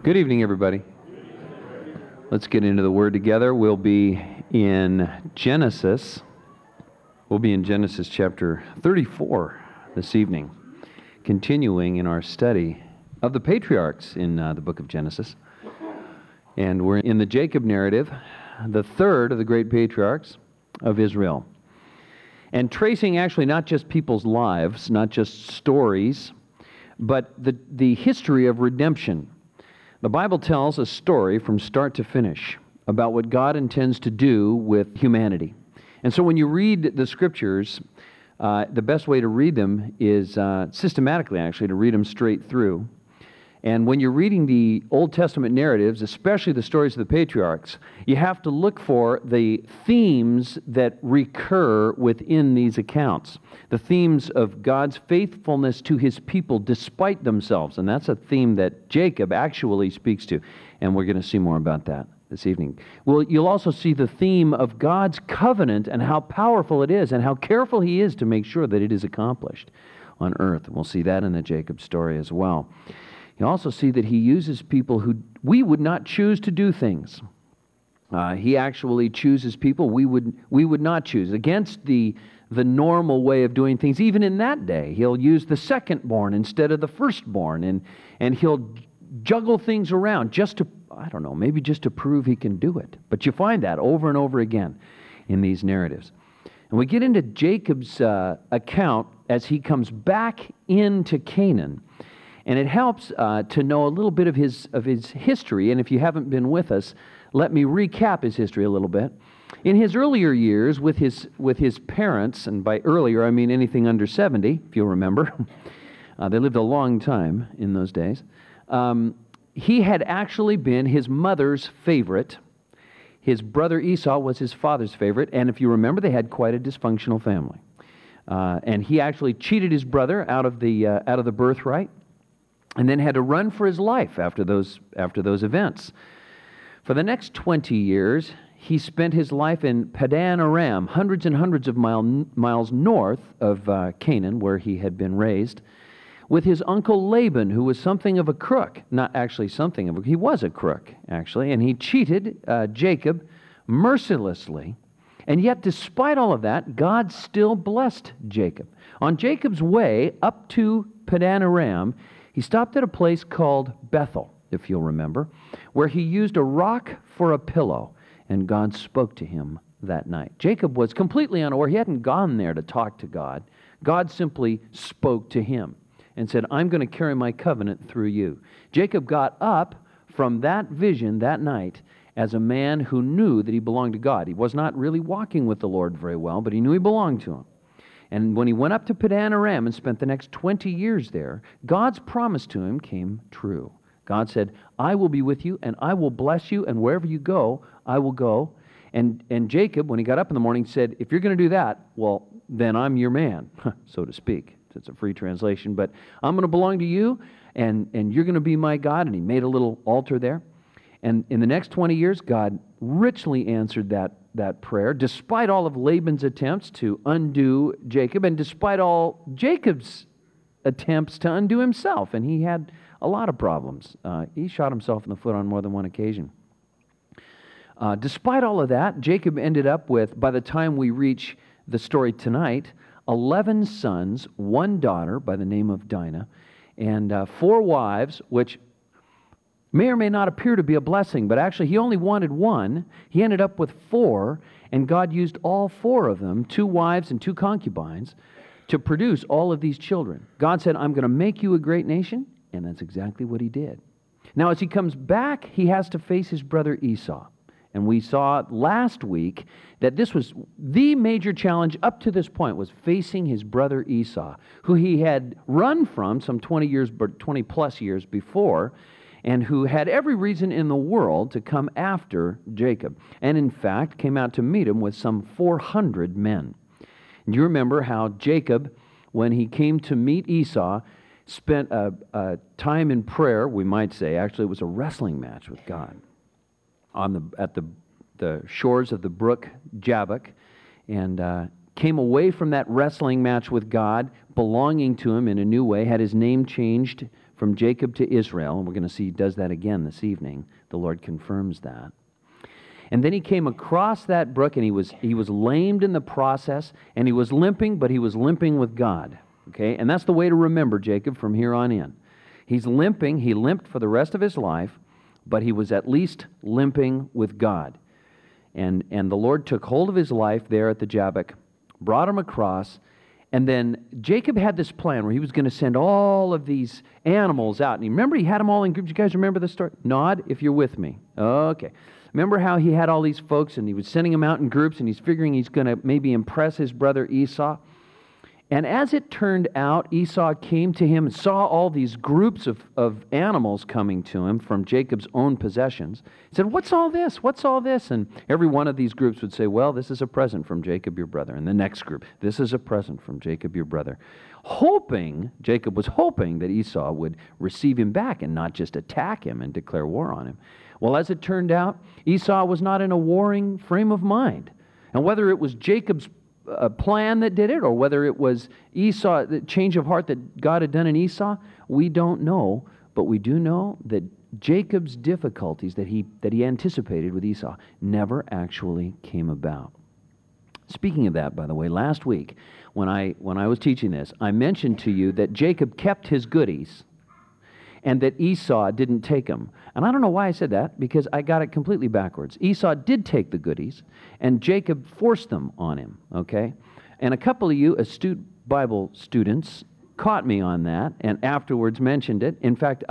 Good evening, everybody. Let's get into the Word together. We'll be in Genesis. We'll be in Genesis chapter 34 this evening, continuing in our study of the patriarchs in the book of Genesis. And we're in the Jacob narrative, the third of the great patriarchs of Israel. And tracing actually not just people's lives, not just stories, but the history of redemption. The Bible tells a story from start to finish about what God intends to do with humanity. And so when you read the Scriptures, the best way to read them is systematically, actually, to read them straight through. And when you're reading the Old Testament narratives, especially the stories of the patriarchs, you have to look for the themes that recur within these accounts. The themes of God's faithfulness to His people despite themselves. And that's a theme that Jacob actually speaks to. And we're going to see more about that this evening. Well, you'll also see the theme of God's covenant and how powerful it is and how careful He is to make sure that it is accomplished on earth. We'll see that in the Jacob story as well. You also see that He uses people who we would not choose to do things. He actually chooses people we would not choose, against the normal way of doing things. Even in that day, He'll use the secondborn instead of the firstborn, and He'll juggle things around just to, I don't know, maybe just to prove He can do it. But you find that over and over again in these narratives. And we get into Jacob's account as he comes back into Canaan. And it helps to know a little bit of his history. And if you haven't been with us, let me recap his history a little bit. In his earlier years with his parents, and by earlier I mean anything under 70, if you'll remember. They lived a long time in those days. He had actually been his mother's favorite. His brother Esau was his father's favorite. And if you remember, they had quite a dysfunctional family. And he actually cheated his brother out of the birthright, and then had to run for his life after those events. For the next 20 years, he spent his life in Padan Aram, hundreds and hundreds of miles north of Canaan, where he had been raised, with his uncle Laban, who was something of a crook. Not actually something of a... He was a crook, actually, and he cheated Jacob mercilessly. And yet, despite all of that, God still blessed Jacob. On Jacob's way up to Padan Aram, he stopped at a place called Bethel, if you'll remember, where he used a rock for a pillow, and God spoke to him that night. Jacob was completely unaware. He hadn't gone there to talk to God. God simply spoke to him and said, I'm going to carry my covenant through you. Jacob got up from that vision that night as a man who knew that he belonged to God. He was not really walking with the Lord very well, but he knew he belonged to Him. And when he went up to Padan Aram and spent the next 20 years there, God's promise to him came true. God said, I will be with you, and I will bless you, and wherever you go, I will go. And Jacob, when he got up in the morning, said, if you're going to do that, well, then I'm your man, so to speak. It's a free translation, but I'm going to belong to you, and you're going to be my God. And he made a little altar there. And in the next 20 years, God richly answered that prayer, despite all of Laban's attempts to undo Jacob, and despite all Jacob's attempts to undo himself. And he had a lot of problems. He shot himself in the foot on more than one occasion. Despite all of that, Jacob ended up with, by the time we reach the story tonight, 11 sons, 1 daughter by the name of Dinah, and 4 wives, which may or may not appear to be a blessing, but actually he only wanted 1. He ended up with 4, and God used all 4 of them, 2 wives and 2 concubines, to produce all of these children. God said, I'm going to make you a great nation, and that's exactly what He did. Now, as he comes back, he has to face his brother Esau. And we saw last week that this was the major challenge up to this point, was facing his brother Esau, who he had run from some 20 plus years before, and who had every reason in the world to come after Jacob, and in fact came out to meet him with some 400 men. And you remember how Jacob, when he came to meet Esau, spent a time in prayer, we might say. Actually, it was a wrestling match with God at the shores of the brook Jabbok, and came away from that wrestling match with God, belonging to Him in a new way, had his name changed from Jacob to Israel. And we're going to see he does that again this evening. The Lord confirms that. And then he came across that brook, and he was lamed in the process, and he was limping, but he was limping with God. Okay? And that's the way to remember Jacob from here on in. He's limping. He limped for the rest of his life, but he was at least limping with God. And the Lord took hold of his life there at the Jabbok, brought him across, and then Jacob had this plan where he was going to send all of these animals out. And you remember he had them all in groups. You guys remember the story? Nod if you're with me. Okay. Remember how he had all these folks and he was sending them out in groups, and he's figuring he's going to maybe impress his brother Esau. And as it turned out, Esau came to him and saw all these groups of animals coming to him from Jacob's own possessions. He said, "What's all this? What's all this?" And every one of these groups would say, "Well, this is a present from Jacob your brother." And the next group, "This is a present from Jacob your brother." Jacob was hoping that Esau would receive him back and not just attack him and declare war on him. Well, as it turned out, Esau was not in a warring frame of mind. And whether it was Jacob's plan that did it, or whether it was Esau, the change of heart that God had done in Esau, we don't know. But we do know that Jacob's difficulties that he anticipated with Esau never actually came about. Speaking of that, by the way, last week when I was teaching this, I mentioned to you that Jacob kept his goodies and that Esau didn't take them. And I don't know why I said that, because I got it completely backwards. Esau did take the goodies, and Jacob forced them on him, okay? And a couple of you astute Bible students caught me on that and afterwards mentioned it. In fact,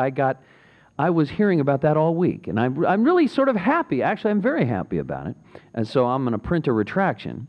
I was hearing about that all week, and I'm really sort of happy. Actually, I'm very happy about it. And so I'm going to print a retraction.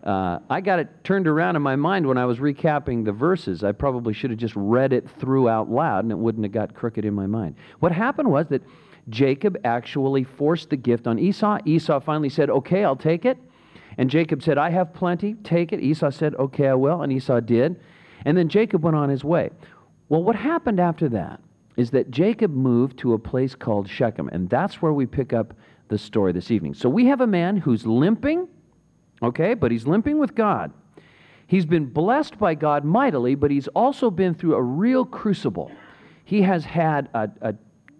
I got it turned around in my mind when I was recapping the verses. I probably should have just read it through out loud, and it wouldn't have got crooked in my mind. What happened was that Jacob actually forced the gift on Esau. Esau finally said, "Okay, I'll take it." And Jacob said, "I have plenty, take it." Esau said, "Okay, I will." And Esau did. And then Jacob went on his way. Well, what happened after that is that Jacob moved to a place called Shechem, and that's where we pick up the story this evening. So we have a man who's limping, okay, but he's limping with God. He's been blessed by God mightily, but he's also been through a real crucible. He has had a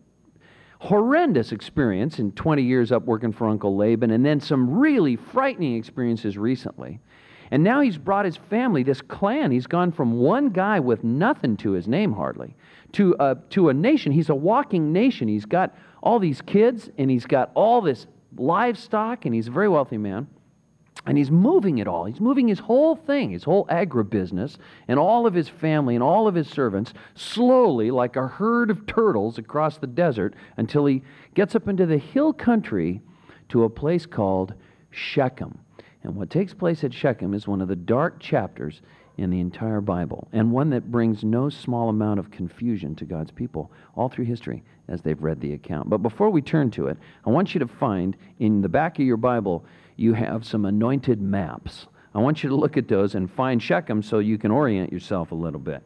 horrendous experience in 20 years up working for Uncle Laban, and then some really frightening experiences recently. And now he's brought his family, this clan. He's gone from one guy with nothing to his name hardly to a nation. He's a walking nation. He's got all these kids, and he's got all this livestock, and he's a very wealthy man. And he's moving it all. He's moving his whole thing, his whole agribusiness, and all of his family and all of his servants slowly, like a herd of turtles, across the desert until he gets up into the hill country to a place called Shechem. And what takes place at Shechem is one of the dark chapters in the entire Bible, and one that brings no small amount of confusion to God's people all through history as they've read the account. But before we turn to it, I want you to find in the back of your Bible, you have some anointed maps. I want you to look at those and find Shechem so you can orient yourself a little bit.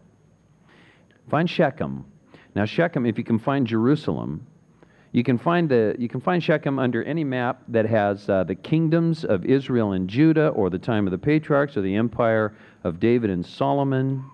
Find Shechem. Now Shechem, if you can find Jerusalem, you can find Shechem under any map that has the kingdoms of Israel and Judah, or the time of the patriarchs, or the empire of David and Solomon,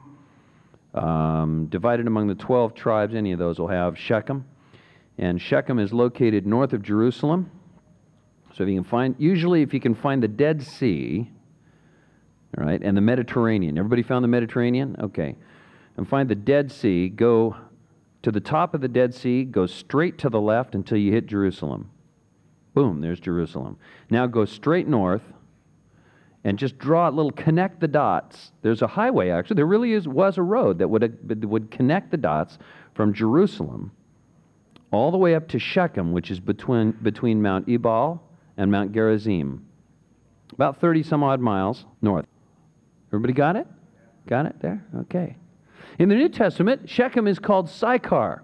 divided among the 12 tribes. Any of those will have Shechem. And Shechem is located north of Jerusalem. So if you can find the Dead Sea, all right, and the Mediterranean. Everybody found the Mediterranean? Okay. And find the Dead Sea, go to the top of the Dead Sea, go straight to the left until you hit Jerusalem. Boom, there's Jerusalem. Now go straight north and just connect the dots. There's a highway, actually. There really was a road that would connect the dots from Jerusalem all the way up to Shechem, which is between Mount Ebal and Mount Gerizim. About 30 some odd miles north. Everybody got it? Got it there? Okay. In the New Testament, Shechem is called Sychar.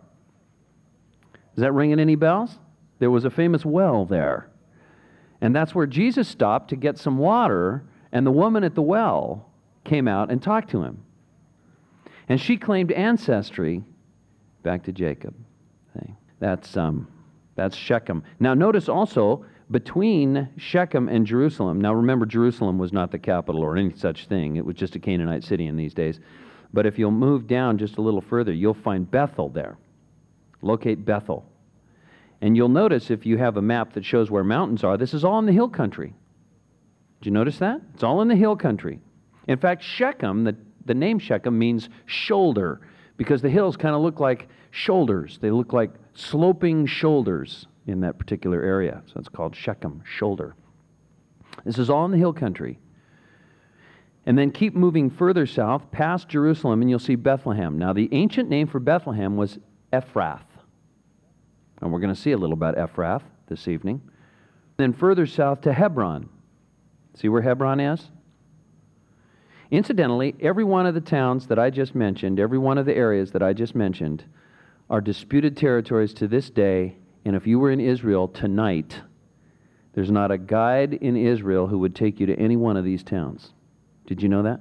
Is that ringing any bells? There was a famous well there. And that's where Jesus stopped to get some water, and the woman at the well came out and talked to him. And she claimed ancestry back to Jacob. That's Shechem. Now notice also, between Shechem and Jerusalem, now remember Jerusalem was not the capital or any such thing, it was just a Canaanite city in these days. But if you'll move down just a little further, you'll find Bethel there. Locate Bethel. And you'll notice if you have a map that shows where mountains are, this is all in the hill country. Did you notice that? It's all in the hill country. In fact, Shechem, the name Shechem means shoulder, because the hills kind of look like shoulders. They look like sloping shoulders in that particular area. So it's called Shechem, shoulder. This is all in the hill country. And then keep moving further south, past Jerusalem, and you'll see Bethlehem. Now, the ancient name for Bethlehem was Ephrath. And we're going to see a little about Ephrath this evening. Then further south to Hebron. See where Hebron is? Incidentally, every one of the towns that I just mentioned, every one of the areas that I just mentioned, are disputed territories to this day. And if you were in Israel tonight, there's not a guide in Israel who would take you to any one of these towns. Did you know that?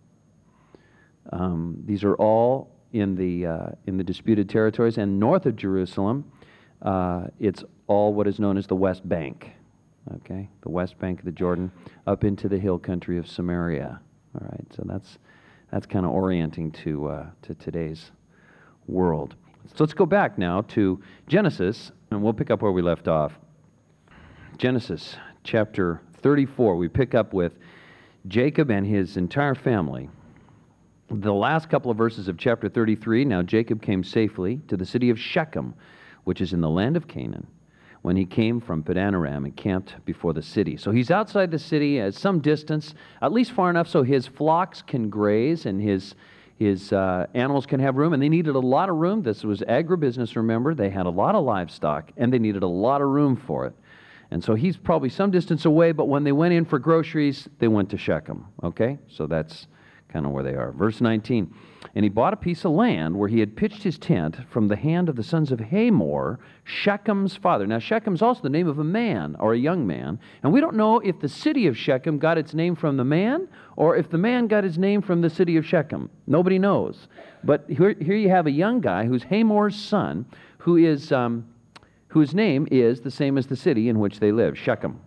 These are all in the disputed territories. And north of Jerusalem, it's all what is known as the West Bank. Okay, the West Bank of the Jordan, up into the hill country of Samaria. All right, so that's kind of orienting to today's world. So let's go back now to Genesis, and we'll pick up where we left off. Genesis chapter 34, we pick up with Jacob and his entire family. The last couple of verses of chapter 33, now Jacob came safely to the city of Shechem, which is in the land of Canaan, when he came from Padan Aram and camped before the city. So he's outside the city at some distance, at least far enough so his flocks can graze and his animals can have room, and they needed a lot of room. This was agribusiness, remember. They had a lot of livestock, and they needed a lot of room for it. And so he's probably some distance away, but when they went in for groceries, they went to Shechem, okay? So that's kind of where they are. Verse 19, and he bought a piece of land where he had pitched his tent from the hand of the sons of Hamor, Shechem's father. Now, Shechem's also the name of a man or a young man, and we don't know if the city of Shechem got its name from the man or if the man got his name from the city of Shechem. Nobody knows. But here you have a young guy who's Hamor's son, whose name is the same as the city in which they live, Shechem.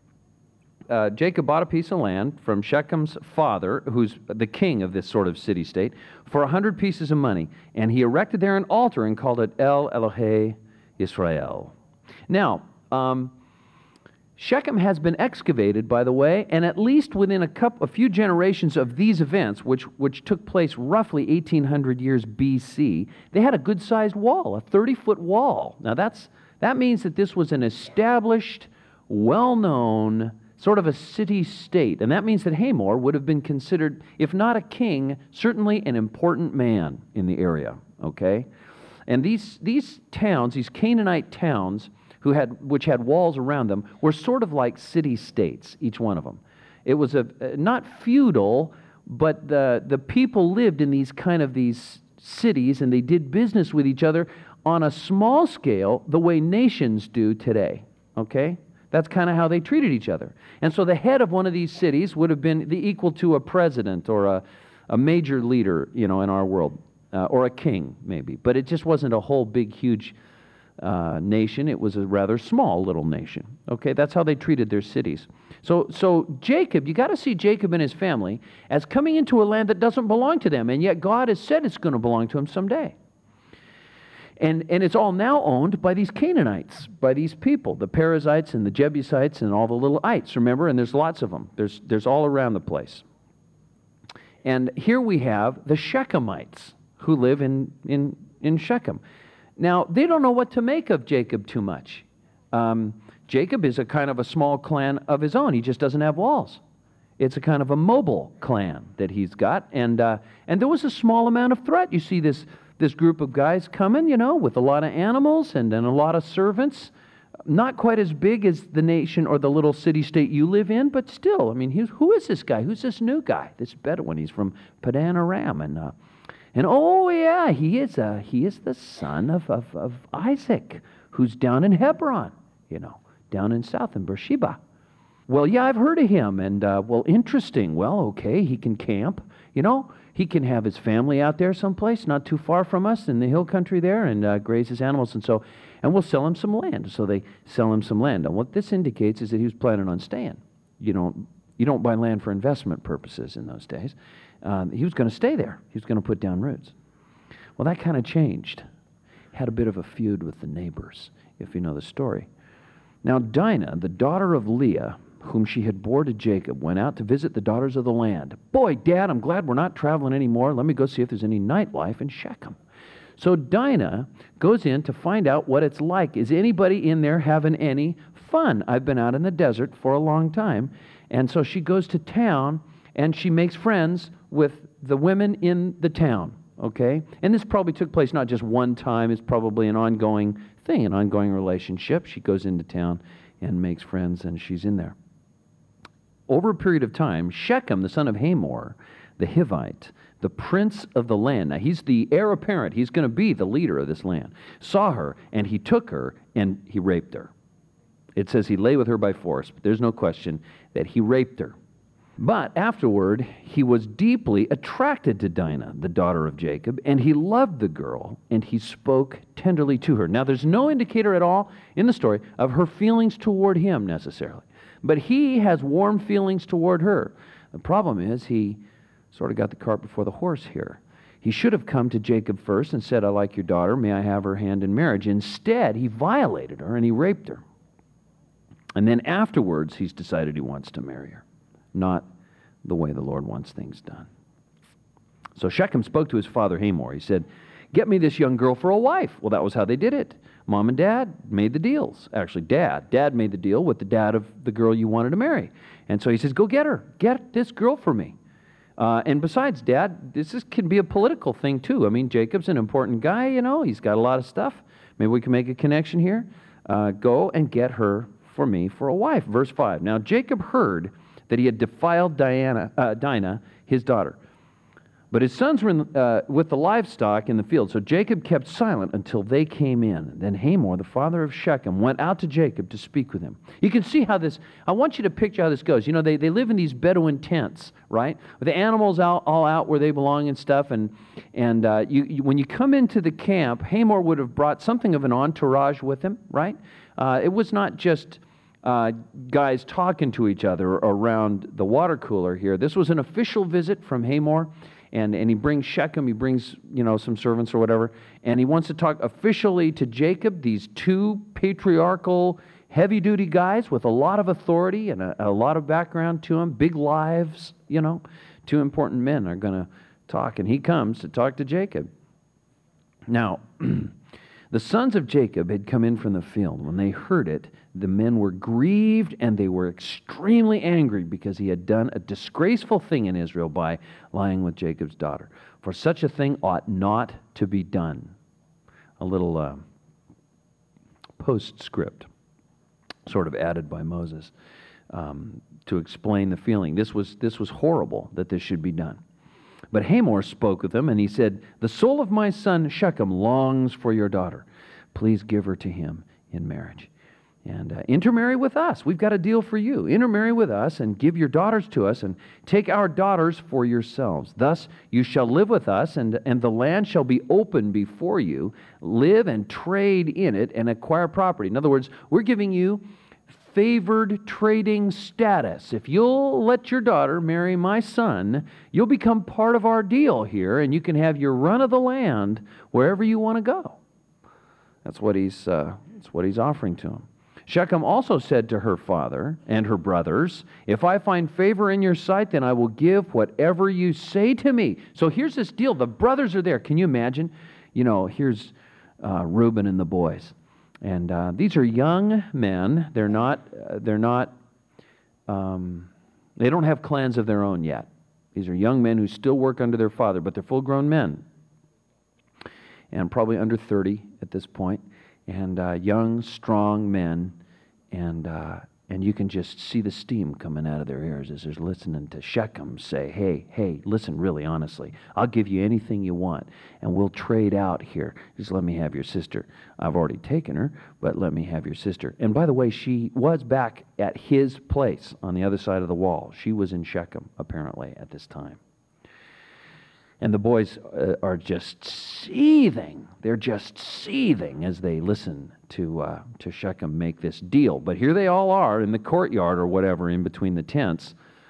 Jacob bought a piece of land from Shechem's father, who's the king of this sort of city-state, for 100 pieces of money. And he erected there an altar and called it El Elohe Israel. Now, Shechem has been excavated, by the way, and at least within a few generations of these events, which took place roughly 1800 years B.C., they had a good-sized wall, a 30-foot wall. Now, that means that this was an established, well-known sort of a city-state. And that means that Hamor would have been considered, if not a king, certainly an important man in the area, okay? And these towns, these Canaanite towns, which had walls around them, were sort of like city-states, each one of them. It was not feudal, but the people lived in these cities, and they did business with each other on a small scale, the way nations do today, okay? That's kind of how they treated each other. And so the head of one of these cities would have been the equal to a president or a major leader, in our world, or a king, maybe. But it just wasn't a whole big, huge nation. It was a rather small little nation. Okay, that's how they treated their cities. So Jacob, you got to see Jacob and his family as coming into a land that doesn't belong to them, and yet God has said it's going to belong to him someday. And it's all now owned by these Canaanites, by these people, the Perizzites and the Jebusites and all the little ites, remember? And there's lots of them. There's all around the place. And here we have the Shechemites who live in Shechem. Now, they don't know what to make of Jacob too much. Jacob is a kind of a small clan of his own. He just doesn't have walls. It's a kind of a mobile clan that he's got. And there was a small amount of threat. You see this group of guys coming, with a lot of animals and then a lot of servants. Not quite as big as the nation or the little city-state you live in, but still, I mean, who is this guy? Who's this new guy? This Bedouin. He's from Padan Aram. And oh, yeah, he is the son of Isaac, who's down in Hebron, down in south in Beersheba. Well, yeah, I've heard of him, and, well, interesting. Well, okay, he can camp, He can have his family out there someplace, not too far from us, in the hill country there, and graze his animals, and we'll sell him some land. So they sell him some land. And what this indicates is that he was planning on staying. You don't buy land for investment purposes in those days. He was going to stay there. He was going to put down roots. Well, that kind of changed. Had a bit of a feud with the neighbors, if you know the story. Now Dinah, the daughter of Leah, whom she had bore to Jacob, went out to visit the daughters of the land. Boy, Dad, I'm glad we're not traveling anymore. Let me go see if there's any nightlife in Shechem. So Dinah goes in to find out what it's like. Is anybody in there having any fun? I've been out in the desert for a long time. And so she goes to town and she makes friends with the women in the town, okay? And this probably took place not just one time. It's probably an ongoing thing, an ongoing relationship. She goes into town and makes friends, and she's in there. Over a period of time, Shechem, the son of Hamor, the Hivite, the prince of the land, now he's the heir apparent, he's going to be the leader of this land, saw her, and he took her, and he raped her. It says he lay with her by force, but there's no question that he raped her. But afterward, he was deeply attracted to Dinah, the daughter of Jacob, and he loved the girl, and he spoke tenderly to her. Now, there's no indicator at all in the story of her feelings toward him necessarily, but he has warm feelings toward her. The problem is he sort of got the cart before the horse here. He should have come to Jacob first and said, I like your daughter, may I have her hand in marriage? Instead, he violated her and he raped her. And then afterwards, he's decided he wants to marry her. Not the way the Lord wants things done. So Shechem spoke to his father Hamor. He said, get me this young girl for a wife. Well, that was how they did it. Mom and Dad made the deals. Actually, Dad made the deal with the dad of the girl you wanted to marry. And so he says, go get her. Get this girl for me. And besides, Dad, can be a political thing too. I mean, Jacob's an important guy, you know. He's got a lot of stuff. Maybe we can make a connection here. Go and get her for me for a wife. Verse 5. Now Jacob heard that he had defiled Dinah, his daughter. But his sons were with the livestock in the field, so Jacob kept silent until they came in. Then Hamor, the father of Shechem, went out to Jacob to speak with him. You can see how this, I want you to picture how this goes. You know, they live in these Bedouin tents, right? With the animals all out where they belong and stuff. And when you come into the camp, Hamor would have brought something of an entourage with him, right? It was not just guys talking to each other around the water cooler here. This was an official visit from Hamor. And he brings Shechem, he brings, some servants or whatever, and he wants to talk officially to Jacob, these two patriarchal, heavy-duty guys with a lot of authority and a lot of background to them, big lives, two important men are going to talk, and he comes to talk to Jacob. Now, the sons of Jacob had come in from the field. When they heard it, the men were grieved and they were extremely angry because he had done a disgraceful thing in Israel by lying with Jacob's daughter. For such a thing ought not to be done. A little postscript sort of added by Moses to explain the feeling. This was horrible that this should be done. But Hamor spoke with them and he said, the soul of my son Shechem longs for your daughter. Please give her to him in marriage. And intermarry with us. We've got a deal for you. Intermarry with us and give your daughters to us and take our daughters for yourselves. Thus you shall live with us and the land shall be open before you. Live and trade in it and acquire property. In other words, we're giving you favored trading status. If you'll let your daughter marry my son, you'll become part of our deal here and you can have your run of the land wherever you want to go. That's what he's offering to him. Shechem also said to her father and her brothers, if I find favor in your sight, then I will give whatever you say to me. So here's this deal. The brothers are there. Can you imagine? Here's Reuben and the boys. And these are young men. They don't have clans of their own yet. These are young men who still work under their father, but they're full-grown men. And probably under 30 at this point. And young, strong men, and you can just see the steam coming out of their ears as they're listening to Shechem say, hey, listen, really, honestly, I'll give you anything you want, and we'll trade out here. Just let me have your sister. I've already taken her, but let me have your sister. And by the way, she was back at his place on the other side of the wall. She was in Shechem, apparently, at this time. And the boys are just seething. They're just seething as they listen to Shechem make this deal. But here they all are in the courtyard or whatever in between the tents,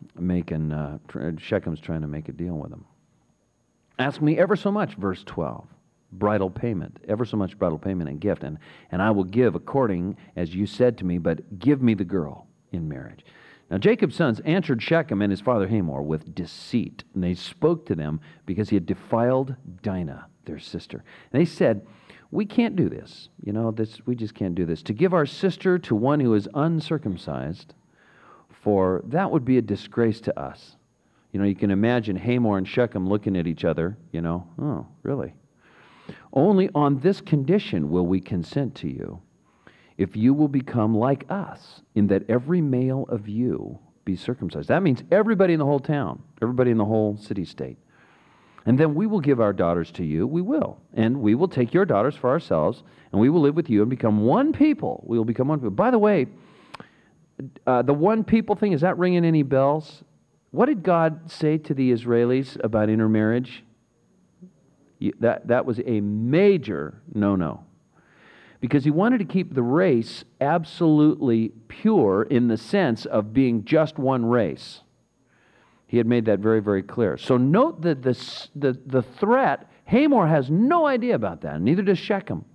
Shechem's trying to make a deal with him. Ask me ever so much, verse 12. Bridal payment, ever so much bridal payment and gift, and I will give according as you said to me, but give me the girl in marriage. Now Jacob's sons answered Shechem and his father Hamor with deceit, and they spoke to them because he had defiled Dinah, their sister. And they said, we can't do this. We just can't do this. To give our sister to one who is uncircumcised, for that would be a disgrace to us. You can imagine Hamor and Shechem looking at each other, oh, really? Only on this condition will we consent to you, if you will become like us, in that every male of you be circumcised. That means everybody in the whole town, everybody in the whole city-state. And then we will give our daughters to you, we will. And we will take your daughters for ourselves, and we will live with you and become one people. We will become one people. By the way, the one people thing, is that ringing any bells? What did God say to the Israelis about intermarriage? That was a major no-no. Because he wanted to keep the race absolutely pure in the sense of being just one race. He had made that very, very clear. So note that the threat, Hamor has no idea about that, neither does Shechem.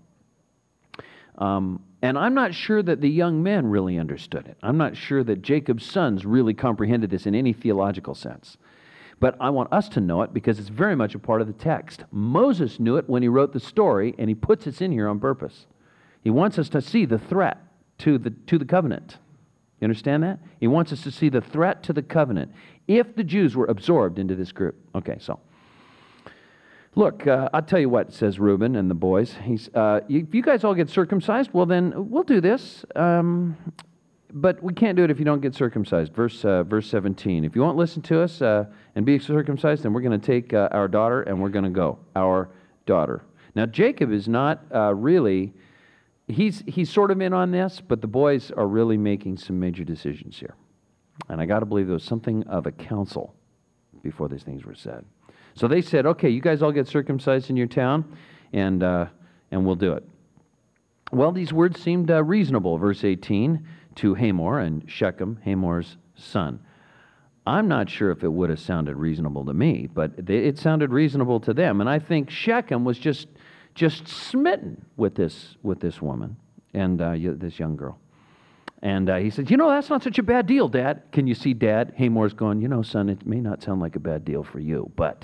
And I'm not sure that the young men really understood it. I'm not sure that Jacob's sons really comprehended this in any theological sense. But I want us to know it because it's very much a part of the text. Moses knew it when he wrote the story, and he puts us in here on purpose. He wants us to see the threat to the covenant. You understand that? He wants us to see the threat to the covenant if the Jews were absorbed into this group. Okay, so look, I'll tell you what, says Reuben and the boys. If you guys all get circumcised, well then we'll do this. But we can't do it if you don't get circumcised. Verse 17. If you won't listen to us and be circumcised, then we're going to take our daughter and we're going to go. Our daughter. Now Jacob is not really, he's sort of in on this, but the boys are really making some major decisions here. And I got to believe there was something of a council before these things were said. So they said, okay, you guys all get circumcised in your town, and we'll do it. Well, these words seemed reasonable, verse 18, to Hamor and Shechem, Hamor's son. I'm not sure if it would have sounded reasonable to me, but it sounded reasonable to them. And I think Shechem was just smitten with this woman and this young girl. And he said, that's not such a bad deal, Dad. Can you see Dad? Hamor's going, son, it may not sound like a bad deal for you, but,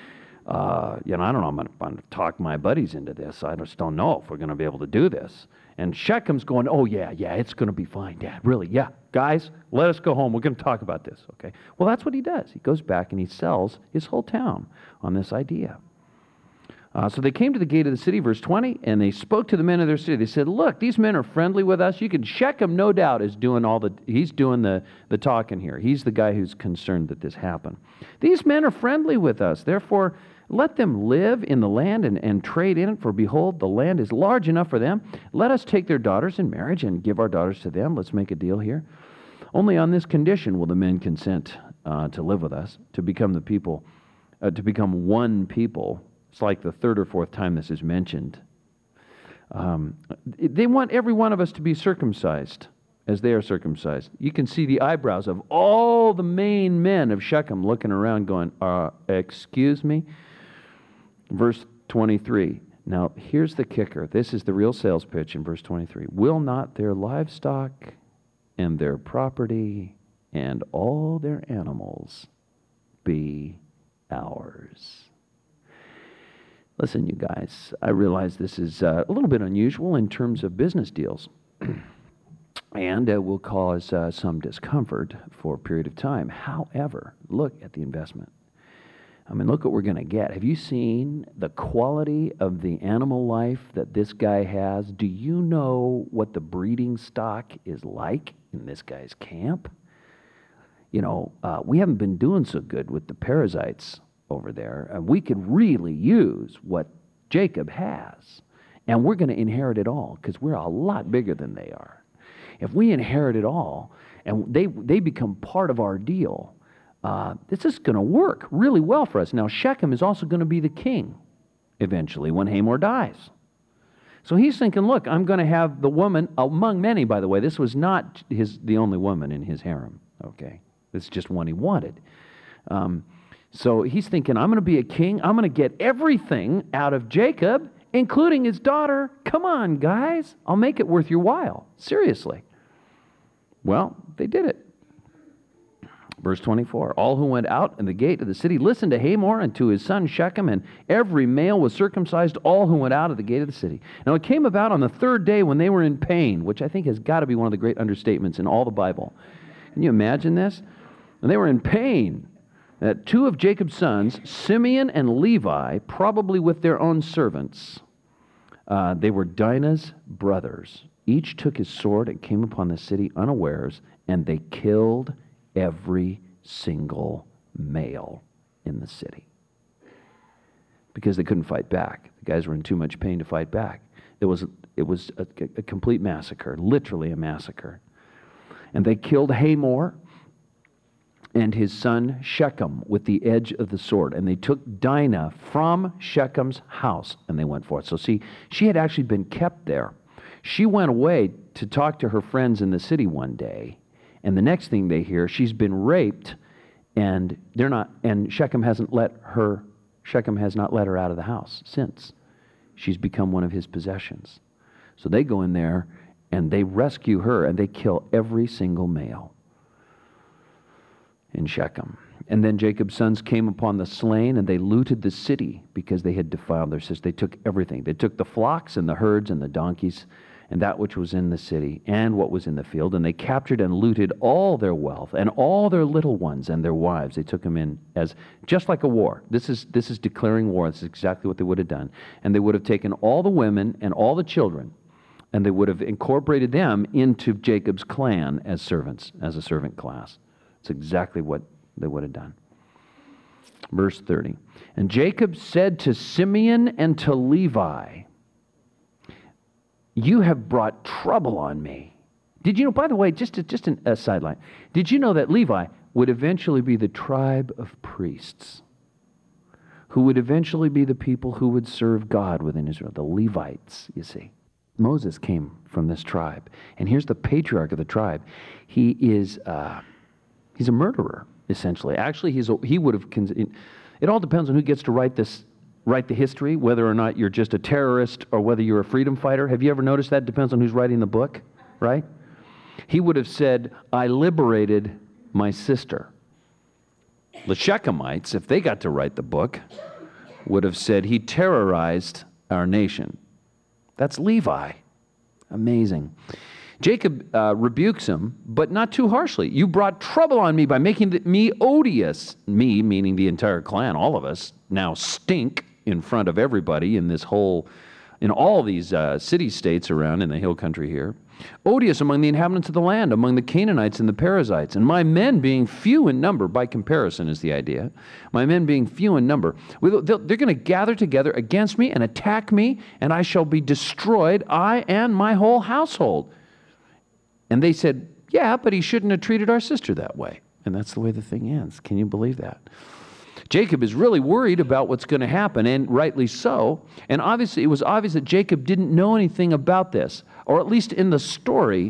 I don't know, I'm going to talk my buddies into this. I just don't know if we're going to be able to do this. And Shechem's going, oh, yeah, it's going to be fine, Dad. Really, yeah. Guys, let us go home. We're going to talk about this, okay? Well, that's what he does. He goes back and he sells his whole town on this idea. So they came to the gate of the city, verse 20, and they spoke to the men of their city. They said, look, these men are friendly with us. Shechem, no doubt, is doing he's doing the talking here. He's the guy who's concerned that this happened. These men are friendly with us. Therefore, let them live in the land and trade in it, for behold, the land is large enough for them. Let us take their daughters in marriage and give our daughters to them. Let's make a deal here. Only on this condition will the men consent to live with us, to become the people, to become one people. It's like the third or fourth time this is mentioned. They want every one of us to be circumcised as they are circumcised. You can see the eyebrows of all the main men of Shechem looking around going, excuse me? Verse 23. Now, here's the kicker. This is the real sales pitch in verse 23. Will not their livestock and their property and all their animals be ours? Listen, you guys, I realize this is a little bit unusual in terms of business deals. And it will cause some discomfort for a period of time. However, look at the investment. Look what we're going to get. Have you seen the quality of the animal life that this guy has? Do you know what the breeding stock is like in this guy's camp? We haven't been doing so good with the parasites over there. We could really use what Jacob has. And we're going to inherit it all because we're a lot bigger than they are. If we inherit it all and they become part of our deal, this is going to work really well for us. Now, Shechem is also going to be the king eventually when Hamor dies. So he's thinking, look, I'm going to have the woman, among many, by the way. This was not the only woman in his harem, okay? It's just one he wanted. So he's thinking, I'm going to be a king. I'm going to get everything out of Jacob, including his daughter. Come on, guys. I'll make it worth your while. Seriously. Well, they did it. Verse 24, all who went out in the gate of the city listened to Hamor and to his son Shechem, and every male was circumcised, all who went out of the gate of the city. Now it came about on the third day when they were in pain, which I think has got to be one of the great understatements in all the Bible. Can you imagine this? When they were in pain, that two of Jacob's sons, Simeon and Levi, probably with their own servants, they were Dinah's brothers. Each took his sword and came upon the city unawares, and they killed every single male in the city. Because they couldn't fight back. The guys were in too much pain to fight back. It was a complete massacre, literally a massacre. And they killed Hamor and his son Shechem with the edge of the sword. And they took Dinah from Shechem's house, and they went forth. So see, she had actually been kept there. She went away to talk to her friends in the city one day, and the next thing they hear, she's been raped, and Shechem has not let her out of the house since. She's become one of his possessions. So they go in there and they rescue her, and they kill every single male in Shechem. And then Jacob's sons came upon the slain, and they looted the city because they had defiled their sister. They took everything. They took the flocks and the herds and the donkeys and that which was in the city and what was in the field, and they captured and looted all their wealth and all their little ones and their wives. They took them in as just like a war. This is declaring war. This is exactly what they would have done. And they would have taken all the women and all the children, and they would have incorporated them into Jacob's clan as servants, as a servant class. It's exactly what they would have done. Verse 30. And Jacob said to Simeon and to Levi, you have brought trouble on me. Did you know, by the way, just a sideline, did you know that Levi would eventually be the tribe of priests who would eventually be the people who would serve God within Israel, the Levites, you see. Moses came from this tribe. And here's the patriarch of the tribe. He's a murderer, essentially. Actually, he would have... It all depends on who gets to write the history, whether or not you're just a terrorist or whether you're a freedom fighter. Have you ever noticed that? It depends on who's writing the book, right? He would have said, I liberated my sister. The Shechemites, if they got to write the book, would have said, he terrorized our nation. That's Levi. Amazing. Jacob rebukes him, but not too harshly. You brought trouble on me by making me odious. Me, meaning the entire clan, all of us, now stink in front of everybody in all these city-states around in the hill country here. Odious among the inhabitants of the land, among the Canaanites and the Perizzites. And my men being few in number, by comparison is the idea. My men being few in number. They're going to gather together against me and attack me, and I shall be destroyed, I and my whole household. And they said, yeah, but he shouldn't have treated our sister that way. And that's the way the thing ends. Can you believe that? Jacob is really worried about what's going to happen, and rightly so. And obviously, it was obvious that Jacob didn't know anything about this, or at least in the story,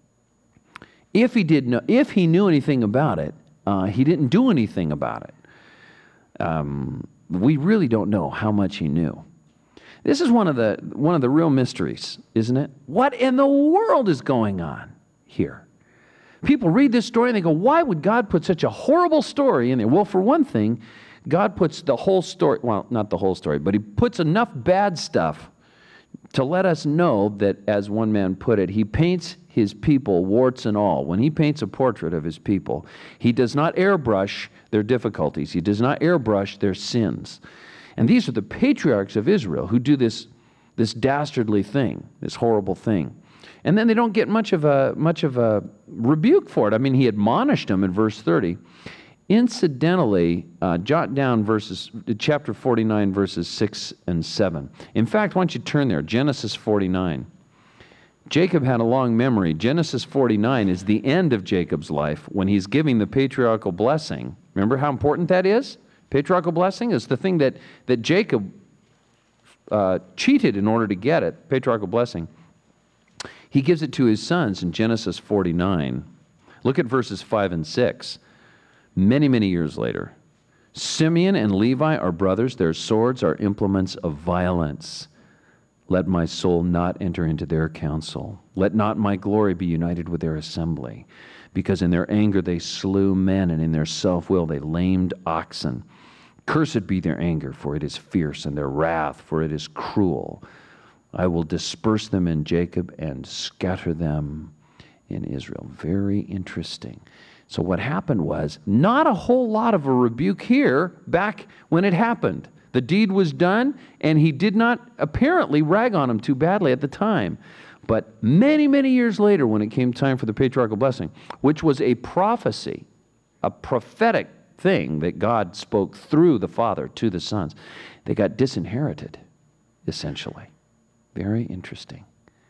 if he knew anything about it, he didn't do anything about it. We really don't know how much he knew. This is one of the real mysteries, isn't it? What in the world is going on here? People read this story and they go, why would God put such a horrible story in there? Well, for one thing, God puts the whole story, well, not the whole story, but he puts enough bad stuff to let us know that, as one man put it, he paints his people warts and all. When he paints a portrait of his people, he does not airbrush their difficulties. He does not airbrush their sins. And these are the patriarchs of Israel who do this dastardly thing, this horrible thing. And then they don't get much of a rebuke for it. I mean, he admonished them in verse 30. Incidentally, jot down chapter 49, verses 6 and 7. In fact, why don't you turn there, Genesis 49. Jacob had a long memory. Genesis 49 is the end of Jacob's life when he's giving the patriarchal blessing. Remember how important that is? Patriarchal blessing is the thing that Jacob cheated in order to get it, patriarchal blessing. He gives it to his sons in Genesis 49. Look at verses 5 and 6. Many, many years later, Simeon and Levi are brothers. Their swords are implements of violence. Let my soul not enter into their counsel. Let not my glory be united with their assembly. Because in their anger they slew men, and in their self-will they lamed oxen. Cursed be their anger, for it is fierce, and their wrath, for it is cruel. I will disperse them in Jacob and scatter them in Israel. Very interesting. So what happened was not a whole lot of a rebuke here back when it happened. The deed was done, and he did not apparently rag on him too badly at the time. But many, many years later, when it came time for the patriarchal blessing, which was a prophecy, a prophetic thing that God spoke through the Father to the sons, they got disinherited, essentially. Very interesting.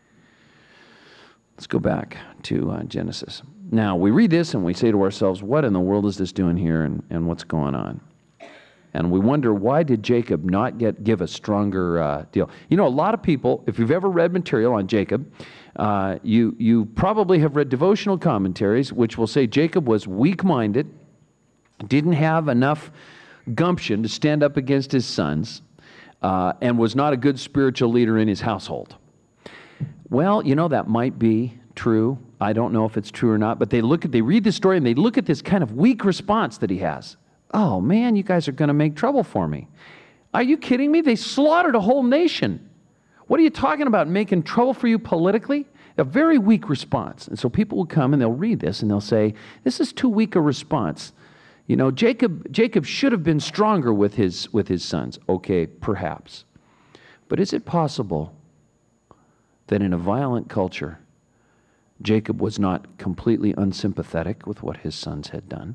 Let's go back to Genesis. Now, we read this and we say to ourselves, what in the world is this doing here, and what's going on? And we wonder, why did Jacob not give a stronger deal? You know, a lot of people, if you've ever read material on Jacob, you probably have read devotional commentaries which will say Jacob was weak-minded, didn't have enough gumption to stand up against his sons, and was not a good spiritual leader in his household. Well, you know, that might be true. I don't know if it's true or not, but they read the story and they look at this kind of weak response that he has. Oh man, you guys are going to make trouble for me. Are you kidding me? They slaughtered a whole nation. What are you talking about, making trouble for you politically? A very weak response. And so people will come and they'll read this and they'll say, this is too weak a response. You know, Jacob should have been stronger with his sons. Okay, perhaps. But is it possible that in a violent culture, Jacob was not completely unsympathetic with what his sons had done?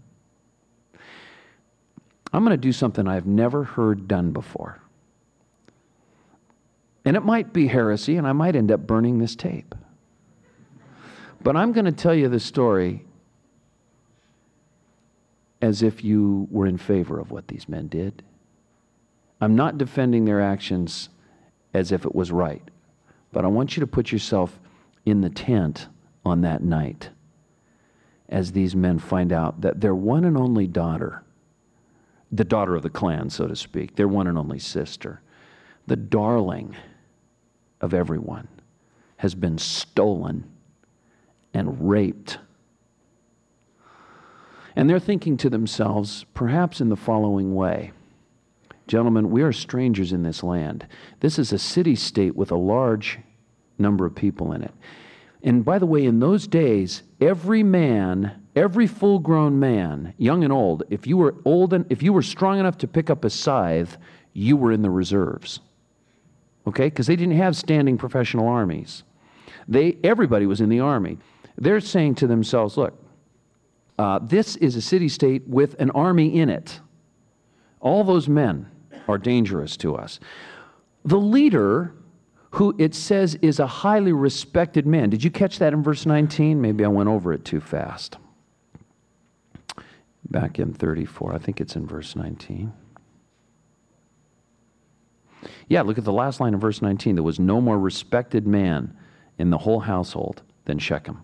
I'm going to do something I've never heard done before. And it might be heresy, and I might end up burning this tape. But I'm going to tell you the story as if you were in favor of what these men did. I'm not defending their actions as if it was right, but I want you to put yourself in the tent on that night as these men find out that their one and only daughter, the daughter of the clan, so to speak, their one and only sister, the darling of everyone, has been stolen and raped. And they're thinking to themselves, perhaps in the following way: gentlemen, we are strangers in this land. This is a city-state with a large number of people in it. And by the way, in those days, every man, every full-grown man, young and old, if you were strong enough to pick up a scythe, you were in the reserves. Okay? Because they didn't have standing professional armies. Everybody was in the army. They're saying to themselves, look, this is a city-state with an army in it. All those men are dangerous to us. The leader, who it says is a highly respected man. Did you catch that in verse 19? Maybe I went over it too fast. Back in 34, I think it's in verse 19. Yeah, look at the last line of verse 19. There was no more respected man in the whole household than Shechem.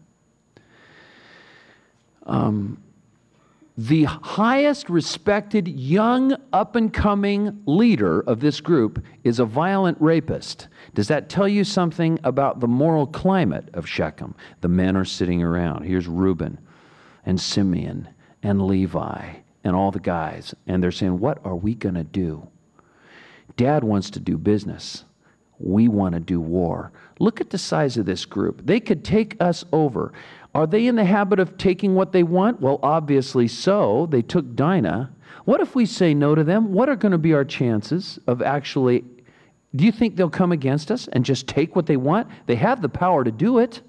The highest respected young up-and-coming leader of this group is a violent rapist. Does that tell you something about the moral climate of Shechem? The men are sitting around. Here's Reuben and Simeon and Levi and all the guys. And they're saying, what are we going to do? Dad wants to do business. We want to do war. Look at the size of this group. They could take us over. Are they in the habit of taking what they want? Well, obviously so. They took Dinah. What if we say no to them? What are going to be our chances of actually... Do you think they'll come against us and just take what they want? They have the power to do it.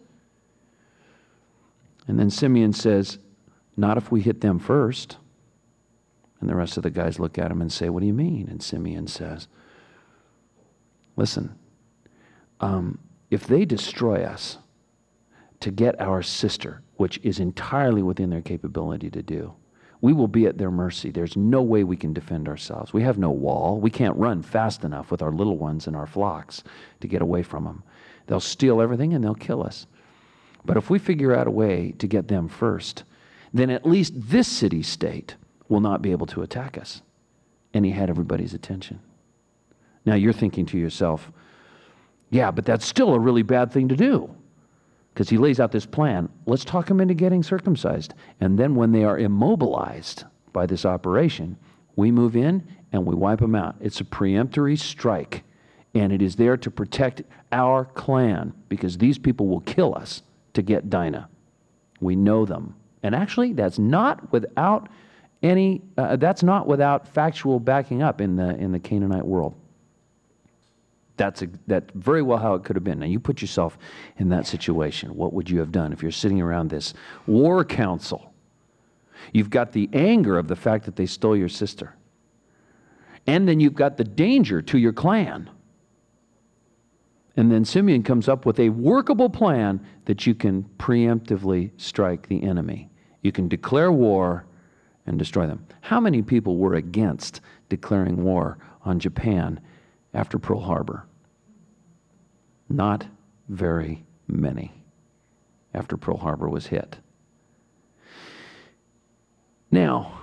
And then Simeon says, not if we hit them first. And the rest of the guys look at him and say, what do you mean? And Simeon says, listen, if they destroy us to get our sister, which is entirely within their capability to do, we will be at their mercy. There's no way we can defend ourselves. We have no wall. We can't run fast enough with our little ones and our flocks to get away from them. They'll steal everything and they'll kill us. But if we figure out a way to get them first, then at least this city-state will not be able to attack us. And he had everybody's attention. Now you're thinking to yourself, yeah, but that's still a really bad thing to do. Because he lays out this plan. Let's talk them into getting circumcised. And then when they are immobilized by this operation, we move in and we wipe them out. It's a preemptory strike. And it is there to protect our clan, because these people will kill us to get Dinah. We know them. And actually, that's not without factual backing up in the Canaanite world. That's very well how it could have been. Now, you put yourself in that situation. What would you have done if you're sitting around this war council? You've got the anger of the fact that they stole your sister. And then you've got the danger to your clan. And then Simeon comes up with a workable plan that you can preemptively strike the enemy. You can declare war and destroy them. How many people were against declaring war on Japan after Pearl Harbor? Not very many after Pearl Harbor was hit. Now,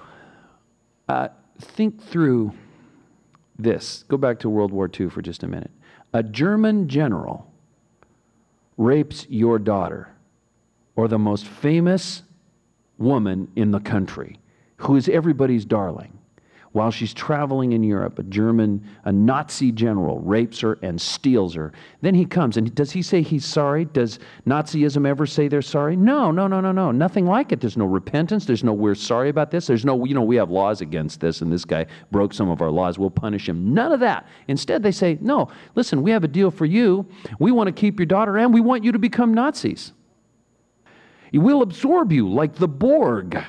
think through this. Go back to World War II for just a minute. A German general rapes your daughter, or the most famous woman in the country, who is everybody's darling. While she's traveling in Europe, a Nazi general rapes her and steals her. Then he comes, and does he say he's sorry? Does Nazism ever say they're sorry? No. Nothing like it. There's no repentance. There's no, we're sorry about this. There's no, we have laws against this, and this guy broke some of our laws. We'll punish him. None of that. Instead, they say, no, listen, we have a deal for you. We want to keep your daughter, and we want you to become Nazis. We'll absorb you like the Borg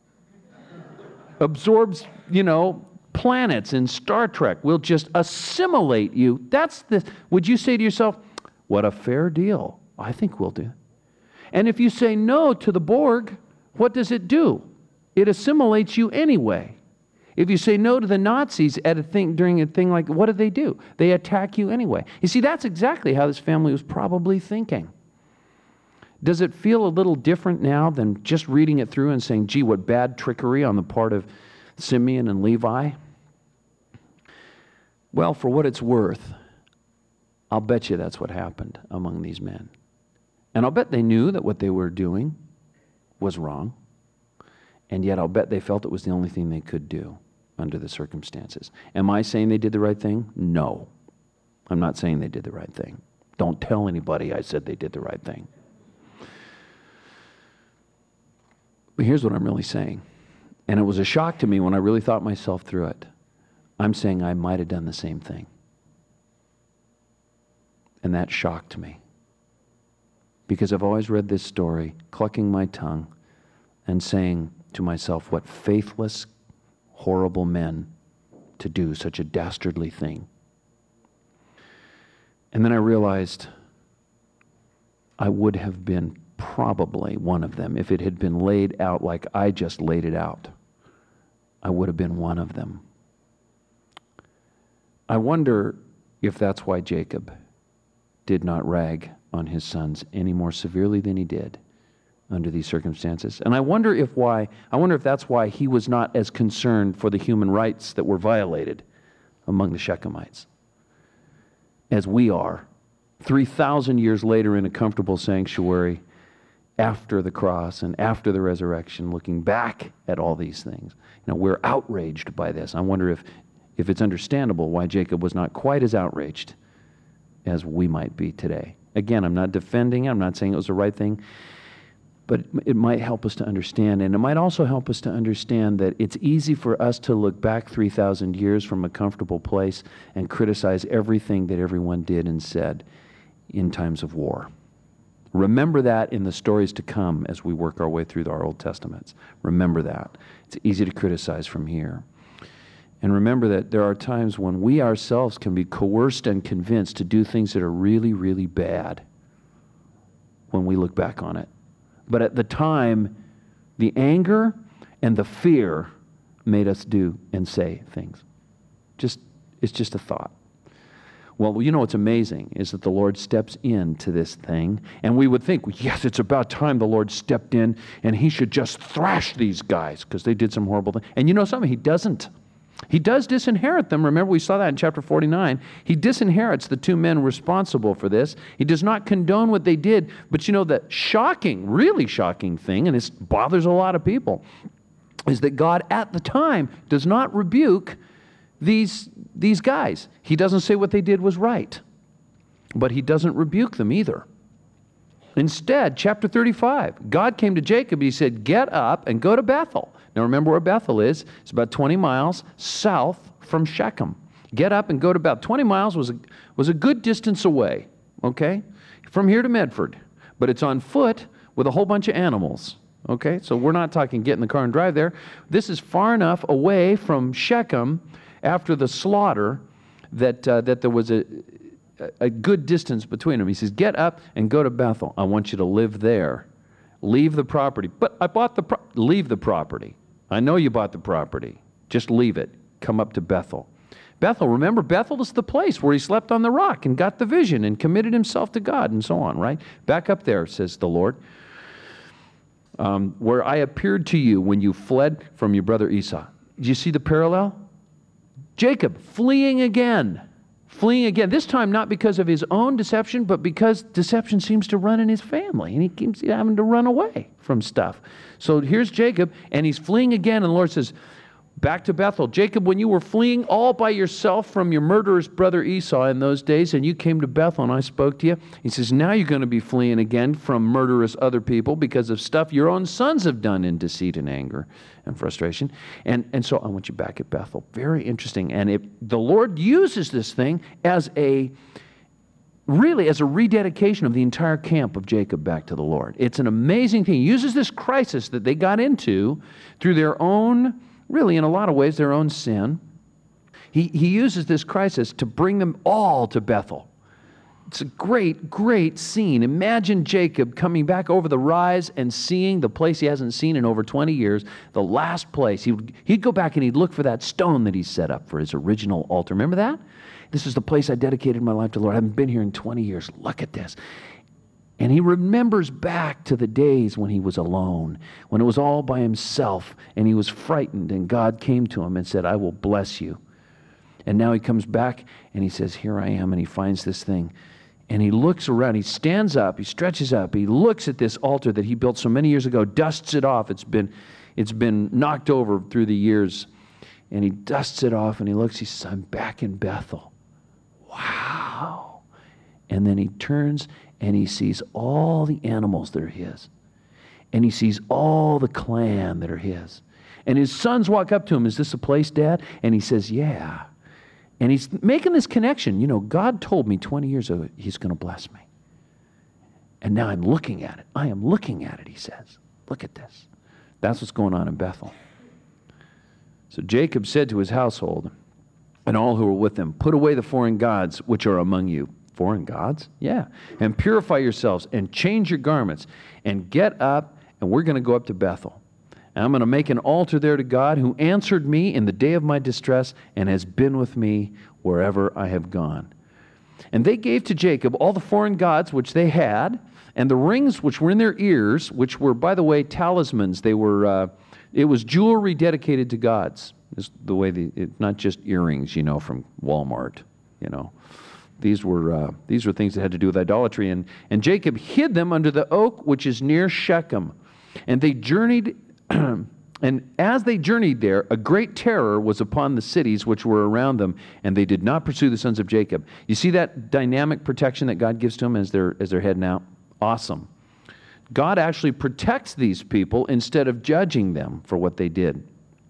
absorbs, planets in Star Trek. We'll just assimilate you. Would you say to yourself, what a fair deal? I think we'll do. And if you say no to the Borg, what does it do? It assimilates you anyway. If you say no to the Nazis during a thing like, what do? They attack you anyway. You see, that's exactly how this family was probably thinking. Does it feel a little different now than just reading it through and saying, gee, what bad trickery on the part of Simeon and Levi? Well, for what it's worth, I'll bet you that's what happened among these men. And I'll bet they knew that what they were doing was wrong. And yet I'll bet they felt it was the only thing they could do under the circumstances. Am I saying they did the right thing? No. I'm not saying they did the right thing. Don't tell anybody I said they did the right thing. But here's what I'm really saying. And it was a shock to me when I really thought myself through it. I'm saying I might have done the same thing. And that shocked me. Because I've always read this story, clucking my tongue and saying to myself, what faithless, horrible men to do such a dastardly thing. And then I realized I would have been probably one of them. If it had been laid out like I just laid it out, I would have been one of them. I wonder if that's why Jacob did not rag on his sons any more severely than he did under these circumstances. And I wonder if that's why he was not as concerned for the human rights that were violated among the Shechemites as we are 3,000 years later in a comfortable sanctuary after the cross and after the resurrection, looking back at all these things. We're outraged by this. I wonder if it's understandable why Jacob was not quite as outraged as we might be today. Again, I'm not defending it. I'm not saying it was the right thing. But it might help us to understand. And it might also help us to understand that it's easy for us to look back 3,000 years from a comfortable place and criticize everything that everyone did and said in times of war. Remember that in the stories to come as we work our way through our Old Testaments. Remember that. It's easy to criticize from here. And remember that there are times when we ourselves can be coerced and convinced to do things that are really, really bad when we look back on it. But at the time, the anger and the fear made us do and say things. It's just a thought. Well, you know what's amazing is that the Lord steps into this thing, and we would think, yes, it's about time the Lord stepped in, and he should just thrash these guys because they did some horrible thing. And you know something? He doesn't. He does disinherit them. Remember, we saw that in chapter 49. He disinherits the two men responsible for this. He does not condone what they did. But you know, the shocking, really shocking thing, and it bothers a lot of people, is that God at the time does not rebuke these guys. He doesn't say what they did was right, but he doesn't rebuke them either. Instead, chapter 35, God came to Jacob and he said, get up and go to Bethel. Now remember where Bethel is. It's about 20 miles south from Shechem. Get up and go to Bethel. 20 miles was a good distance away, okay, from here to Medford. But it's on foot with a whole bunch of animals, okay? So we're not talking get in the car and drive there. This is far enough away from Shechem after the slaughter that there was a good distance between them. He says, get up and go to Bethel. I want you to live there. Leave the property. But I bought leave the property. I know you bought the property. Just leave it. Come up to Bethel. Bethel, remember, Bethel is the place where he slept on the rock and got the vision and committed himself to God and so on, right? Back up there, says the Lord, where I appeared to you when you fled from your brother Esau. Do you see the parallel? Jacob fleeing again. Fleeing again. This time not because of his own deception, but because deception seems to run in his family. And he keeps having to run away from stuff. So here's Jacob, and he's fleeing again. And the Lord says, back to Bethel. Jacob, when you were fleeing all by yourself from your murderous brother Esau in those days, and you came to Bethel and I spoke to you, he says, now you're going to be fleeing again from murderous other people because of stuff your own sons have done in deceit and anger and frustration. And so I want you back at Bethel. Very interesting. And the Lord uses this thing as a rededication of the entire camp of Jacob back to the Lord. It's an amazing thing. He uses this crisis that they got into through their own, really in a lot of ways, their own sin. He uses this crisis to bring them all to Bethel. It's a great, great scene. Imagine Jacob coming back over the rise and seeing the place he hasn't seen in over 20 years, the last place. He'd go back and he'd look for that stone that he set up for his original altar. Remember that? This is the place I dedicated my life to the Lord. I haven't been here in 20 years. Look at this. And he remembers back to the days when he was alone, when it was all by himself, and he was frightened, and God came to him and said, I will bless you. And now he comes back, and he says, here I am, and he finds this thing. And he looks around, he stands up, he stretches up, he looks at this altar that he built so many years ago, dusts it off. It's been knocked over through the years. And he dusts it off, and he looks, he says, I'm back in Bethel. Wow. And then he turns and he sees all the animals that are his. And he sees all the clan that are his. And his sons walk up to him, is this a place, Dad? And he says, yeah. And he's making this connection. You know, God told me 20 years ago he's going to bless me. And now I'm looking at it. I am looking at it, he says. Look at this. That's what's going on in Bethel. So Jacob said to his household and all who were with him, put away the foreign gods which are among you. Foreign gods? Yeah. And purify yourselves and change your garments and get up, and we're going to go up to Bethel. And I'm going to make an altar there to God who answered me in the day of my distress and has been with me wherever I have gone. And they gave to Jacob all the foreign gods which they had, and the rings which were in their ears, which were, by the way, talismans. They were, it was jewelry dedicated to gods. It's the way not just earrings, you know, from Walmart, you know. These were things that had to do with idolatry. And Jacob hid them under the oak which is near Shechem. And they journeyed, and as they journeyed there, a great terror was upon the cities which were around them, and they did not pursue the sons of Jacob. You see that dynamic protection that God gives to them as they're heading out? Awesome. God actually protects these people instead of judging them for what they did.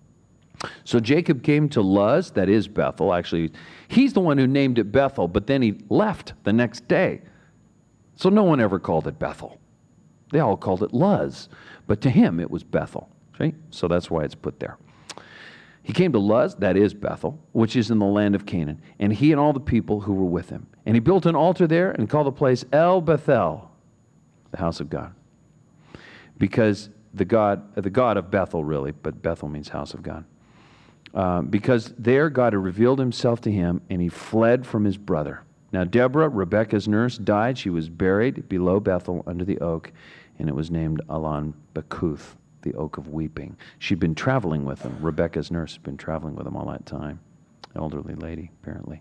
So Jacob came to Luz, that is Bethel. Actually, he's the one who named it Bethel, but then he left the next day. So no one ever called it Bethel. They all called it Luz, but to him it was Bethel. Right? So that's why it's put there. He came to Luz, that is Bethel, which is in the land of Canaan, and he and all the people who were with him. And he built an altar there and called the place El Bethel, the house of God. Because the God of Bethel, really, but Bethel means house of God. Because there God had revealed himself to him, and he fled from his brother. Now Deborah, Rebekah's nurse, died. She was buried below Bethel under the oak, and it was named Allon Bacuth, the oak of weeping. She'd been traveling with them. Rebekah's nurse had been traveling with them all that time. Elderly lady, apparently.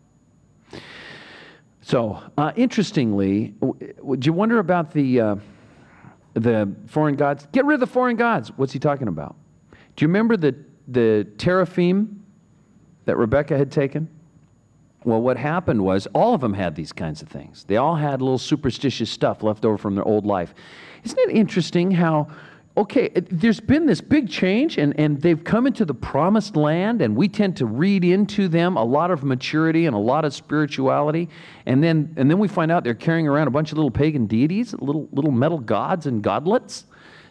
So, interestingly, would you wonder about the foreign gods? Get rid of the foreign gods. What's he talking about? Do you remember the teraphim that Rebekah had taken? Well, what happened was all of them had these kinds of things. They all had little superstitious stuff left over from their old life. Isn't it interesting how, okay, there's been this big change, and they've come into the promised land, and we tend to read into them a lot of maturity and a lot of spirituality, and then we find out they're carrying around a bunch of little pagan deities, little metal gods and godlets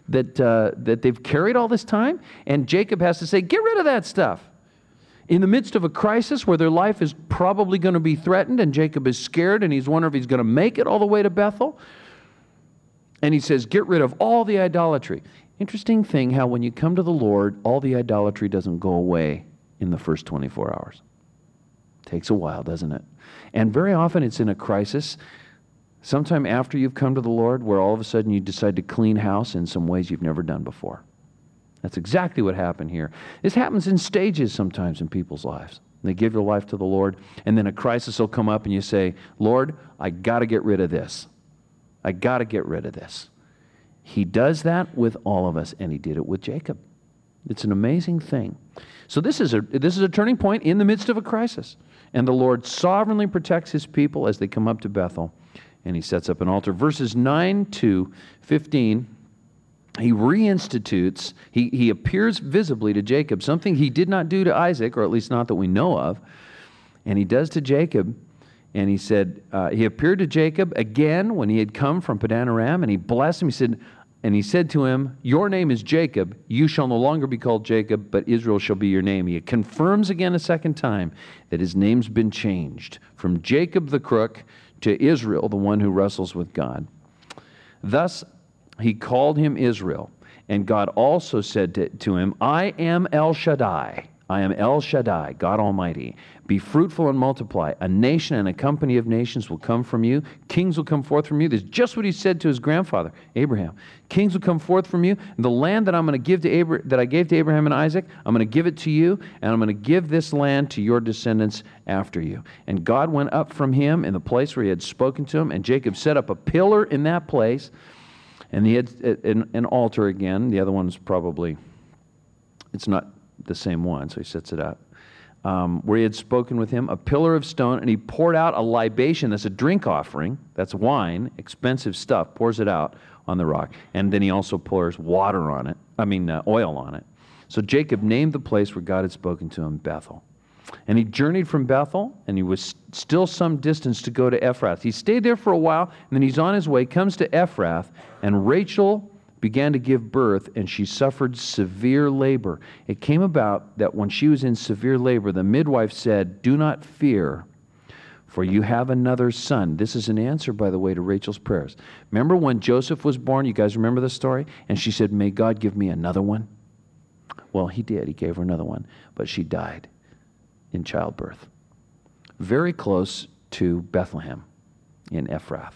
that they've carried all this time, and Jacob has to say, get rid of that stuff. In the midst of a crisis where their life is probably going to be threatened, and Jacob is scared, and he's wondering if he's going to make it all the way to Bethel, and he says, get rid of all the idolatry. Interesting thing how when you come to the Lord, all the idolatry doesn't go away in the first 24 hours. Takes a while, doesn't it? And very often it's in a crisis, sometime after you've come to the Lord, where all of a sudden you decide to clean house in some ways you've never done before. That's exactly what happened here. This happens in stages sometimes in people's lives. They give their life to the Lord, and then a crisis will come up and you say, Lord, I got to get rid of this. I got to get rid of this. He does that with all of us, and he did it with Jacob. It's an amazing thing. So this is a turning point in the midst of a crisis. And the Lord sovereignly protects his people as they come up to Bethel, and he sets up an altar. Verses 9 to 15, he reinstitutes, he appears visibly to Jacob, something he did not do to Isaac, or at least not that we know of, and he does to Jacob. And he said, he appeared to Jacob again when he had come from Padan Aram, and he blessed him. He said to him, your name is Jacob. You shall no longer be called Jacob, but Israel shall be your name. He confirms again a second time that his name's been changed from Jacob the crook to Israel, the one who wrestles with God. Thus he called him Israel. And God also said to him, I am El Shaddai. I am El Shaddai, God Almighty. Be fruitful and multiply. A nation and a company of nations will come from you. Kings will come forth from you. This is just what he said to his grandfather, Abraham. Kings will come forth from you. And the land that I'm going to give to that I gave to Abraham and Isaac, I'm going to give it to you, and I'm going to give this land to your descendants after you. And God went up from him in the place where he had spoken to him, and Jacob set up a pillar in that place, and he had an altar again. The other one's probably, it's not the same one, so he sets it up. Where he had spoken with him, a pillar of stone, and he poured out a libation. That's a drink offering. That's wine, expensive stuff. Pours it out on the rock. And then he also pours water on it. Oil on it. So Jacob named the place where God had spoken to him Bethel. And he journeyed from Bethel, and he was still some distance to go to Ephrath. He stayed there for a while, and then he's on his way, comes to Ephrath, and Rachel began to give birth, and she suffered severe labor. It came about that when she was in severe labor, the midwife said, do not fear, for you have another son. This is an answer, by the way, to Rachel's prayers. Remember when Joseph was born? You guys remember the story? And she said, may God give me another one? Well, he did. He gave her another one, but she died in childbirth. Very close to Bethlehem in Ephrath.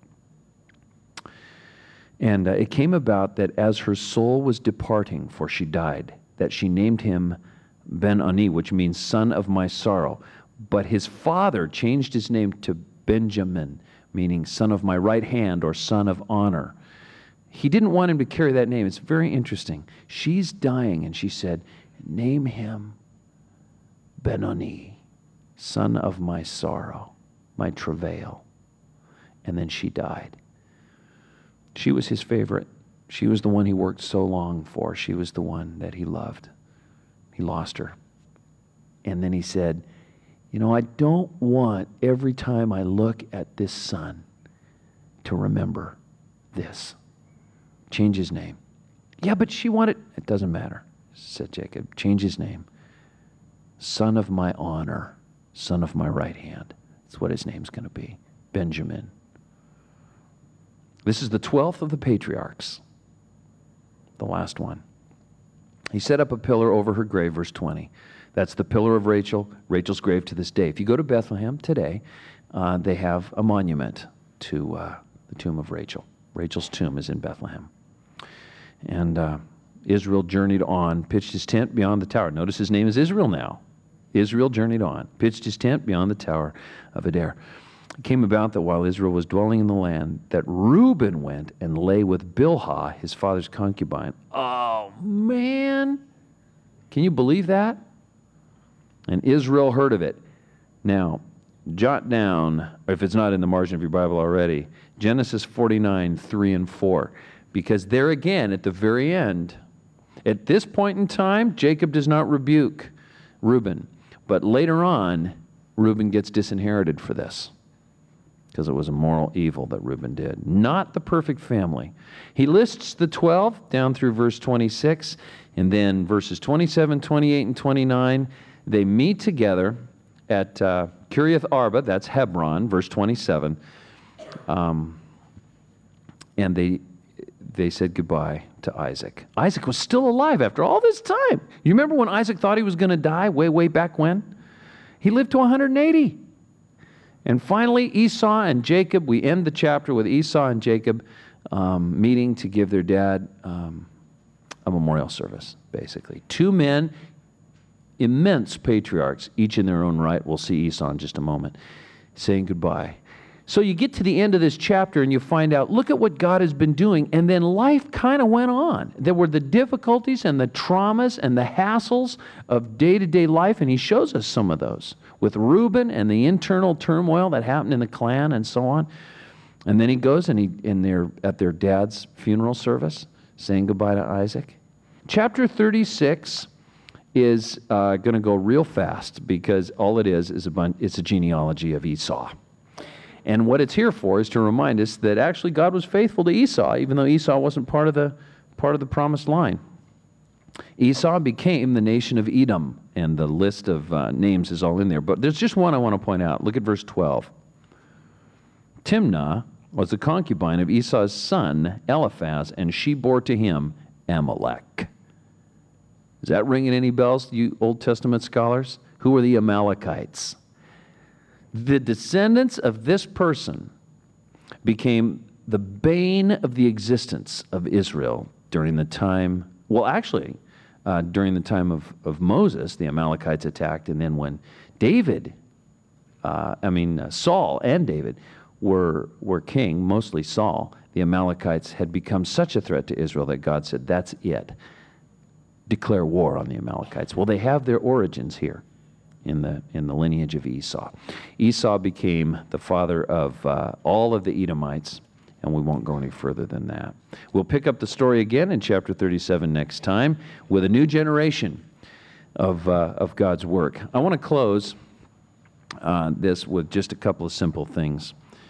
And it came about that as her soul was departing, for she died, that she named him Ben-Ani, which means son of my sorrow. But his father changed his name to Benjamin, meaning son of my right hand or son of honor. He didn't want him to carry that name. It's very interesting. She's dying, and she said, name him Ben-Ani, son of my sorrow, my travail. And then she died. She was his favorite. She was the one he worked so long for. She was the one that he loved. He lost her. And then he said, I don't want every time I look at this son to remember this. Change his name. Yeah, but she wanted, it doesn't matter, said Jacob. Change his name. Son of my honor, son of my right hand. That's what his name's going to be. Benjamin. This is the 12th of the patriarchs, the last one. He set up a pillar over her grave, verse 20. That's the pillar of Rachel, Rachel's grave to this day. If you go to Bethlehem today, they have a monument to the tomb of Rachel. Rachel's tomb is in Bethlehem. And Israel journeyed on, pitched his tent beyond the tower. Notice his name is Israel now. Israel journeyed on, pitched his tent beyond the tower of Adair. It came about that while Israel was dwelling in the land, that Reuben went and lay with Bilhah, his father's concubine. Oh, man. Can you believe that? And Israel heard of it. Now, jot down, if it's not in the margin of your Bible already, Genesis 49, 3 and 4. Because there again, at the very end, at this point in time, Jacob does not rebuke Reuben. But later on, Reuben gets disinherited for this, because it was a moral evil that Reuben did. Not the perfect family. He lists the 12 down through verse 26, and then verses 27, 28, and 29, they meet together at Kiriath Arba, that's Hebron, verse 27, and they said goodbye to Isaac. Isaac was still alive after all this time. You remember when Isaac thought he was going to die way back when? He lived to 180. And finally, Esau and Jacob, we end the chapter with Esau and Jacob meeting to give their dad a memorial service, basically. Two men, immense patriarchs, each in their own right. We'll see Esau in just a moment, saying goodbye. So you get to the end of this chapter and you find out, look at what God has been doing, and then life kind of went on. There were the difficulties and the traumas and the hassles of day-to-day life, and he shows us some of those with Reuben and the internal turmoil that happened in the clan and so on. And then he goes and they're at their dad's funeral service, saying goodbye to Isaac. Chapter 36 is going to go real fast, because all it is it's a genealogy of Esau. And what it's here for is to remind us that actually God was faithful to Esau, even though Esau wasn't part of the promised line. Esau became the nation of Edom, and the list of names is all in there. But there's just one I want to point out. Look at verse 12. Timnah was the concubine of Esau's son, Eliphaz, and she bore to him Amalek. Is that ringing any bells to you Old Testament scholars? Who are the Amalekites? The descendants of this person became the bane of the existence of Israel during the time, during the time of Moses, the Amalekites attacked, and then when Saul and David were king, mostly Saul, the Amalekites had become such a threat to Israel that God said, that's it. Declare war on the Amalekites. Well, they have their origins here in the lineage of Esau. Esau became the father of all of the Edomites, and we won't go any further than that. We'll pick up the story again in chapter 37 next time with a new generation of God's work. I want to close this with just a couple of simple things,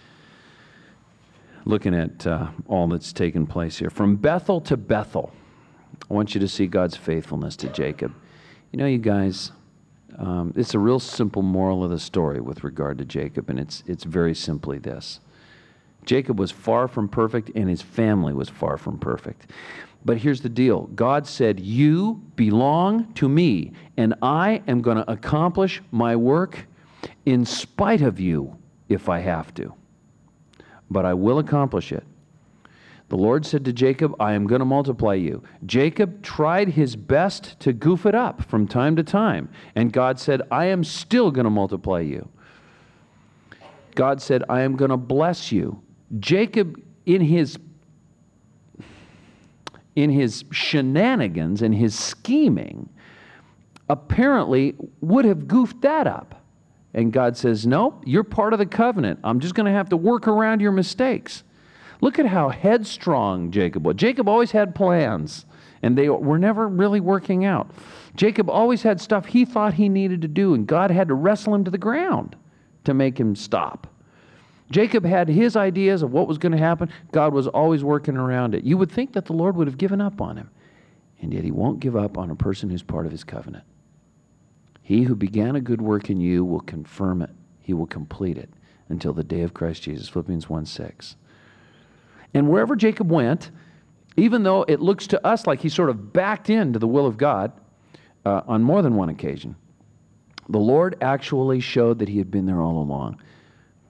looking at all that's taken place here. From Bethel to Bethel, I want you to see God's faithfulness to Jacob. You know, you guys, it's a real simple moral of the story with regard to Jacob, and it's very simply this. Jacob was far from perfect, and his family was far from perfect. But here's the deal. God said, you belong to me, and I am going to accomplish my work in spite of you if I have to. But I will accomplish it. The Lord said to Jacob, I am going to multiply you. Jacob tried his best to goof it up from time to time. And God said, I am still going to multiply you. God said, I am going to bless you. Jacob, in his shenanigans and his scheming, apparently would have goofed that up. And God says, no, you're part of the covenant. I'm just going to have to work around your mistakes. Look at how headstrong Jacob was. Jacob always had plans, and they were never really working out. Jacob always had stuff he thought he needed to do, and God had to wrestle him to the ground to make him stop. Jacob had his ideas of what was going to happen. God was always working around it. You would think that the Lord would have given up on him, and yet he won't give up on a person who's part of his covenant. He who began a good work in you will confirm it. He will complete it until the day of Christ Jesus, Philippians 1:6. And wherever Jacob went, even though it looks to us like he sort of backed into the will of God on more than one occasion, the Lord actually showed that he had been there all along.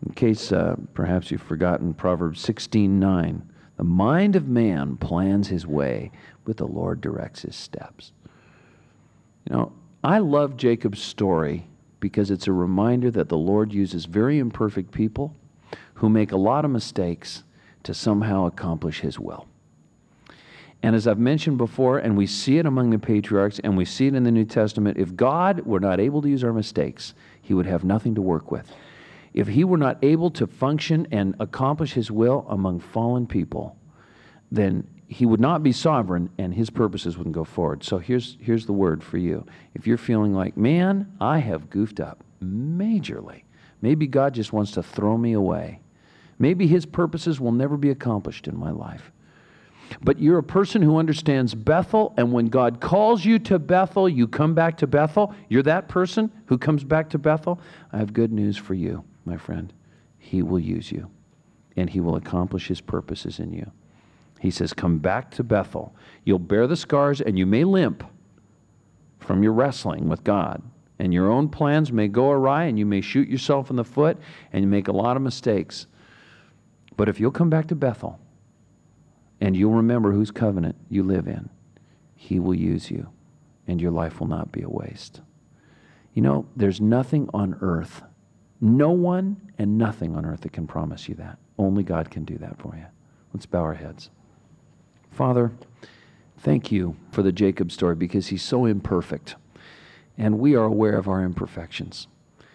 In case perhaps you've forgotten Proverbs 16:9, the mind of man plans his way, but the Lord directs his steps. You know, I love Jacob's story because it's a reminder that the Lord uses very imperfect people who make a lot of mistakes to somehow accomplish his will. And as I've mentioned before, and we see it among the patriarchs, and we see it in the New Testament, if God were not able to use our mistakes, he would have nothing to work with. If he were not able to function and accomplish his will among fallen people, then he would not be sovereign and his purposes wouldn't go forward. So here's the word for you. If you're feeling like, man, I have goofed up majorly. Maybe God just wants to throw me away. Maybe his purposes will never be accomplished in my life. But you're a person who understands Bethel, and when God calls you to Bethel, you come back to Bethel. You're that person who comes back to Bethel. I have good news for you, my friend. He will use you, and he will accomplish his purposes in you. He says, come back to Bethel. You'll bear the scars, and you may limp from your wrestling with God. And your own plans may go awry, and you may shoot yourself in the foot, and you make a lot of mistakes. But if you'll come back to Bethel, and you'll remember whose covenant you live in, he will use you, and your life will not be a waste. You know, there's nothing on earth, no one and nothing on earth that can promise you that. Only God can do that for you. Let's bow our heads. Father, thank you for the Jacob story because he's so imperfect, and we are aware of our imperfections.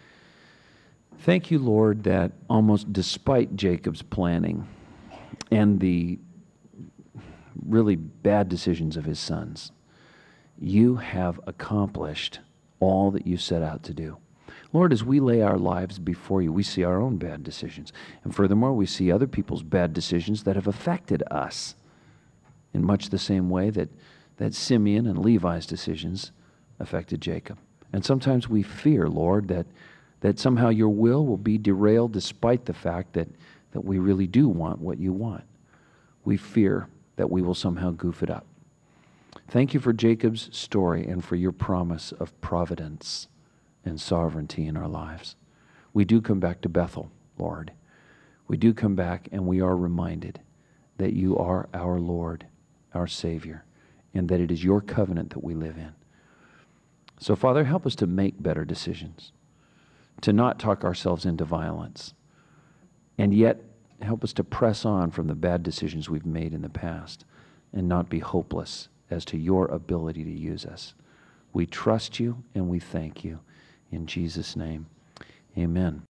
Thank you, Lord, that almost despite Jacob's planning and the really bad decisions of his sons, you have accomplished all that you set out to do. Lord, as we lay our lives before you, we see our own bad decisions. And furthermore, we see other people's bad decisions that have affected us in much the same way that Simeon and Levi's decisions affected Jacob. And sometimes we fear, Lord, that somehow your will be derailed despite the fact that we really do want what you want. We fear that we will somehow goof it up. Thank you for Jacob's story and for your promise of providence and sovereignty in our lives. We do come back to Bethel, Lord. We do come back and we are reminded that you are our Lord, our Savior, and that it is your covenant that we live in. So, Father, help us to make better decisions, to not talk ourselves into violence, and yet help us to press on from the bad decisions we've made in the past and not be hopeless as to your ability to use us. We trust you and we thank you. In Jesus' name, amen.